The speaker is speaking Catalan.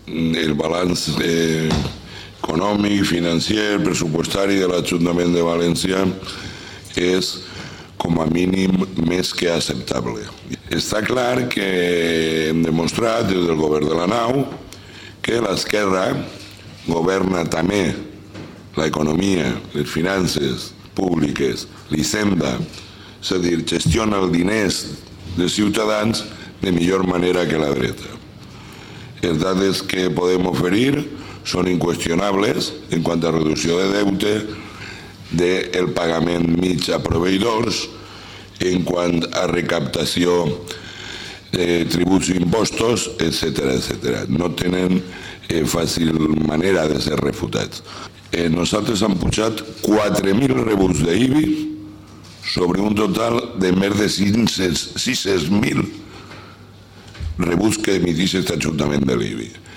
el balanç econòmic, financer, pressupostari de l'Ajuntament de València és com a mínim més que acceptable. Està clar que hem demostrat des del govern de la nau que l'esquerra governa també l'economia, les finances públiques, l'Hisenda, és a dir, gestiona els diners dels ciutadans de millor manera que la dreta. Les dades que podem oferir són inqüestionables en quant a reducció de deute, del pagament mig a proveïdors, en quant a recaptació de tributs i impostos, etc. No tenen fàcil manera de ser refutats. Nosaltres hem pujat 4.000 rebuts d'IBI sobre un total de més de 600.000 rebuts que emiteix aquest Ajuntament de l'IBI.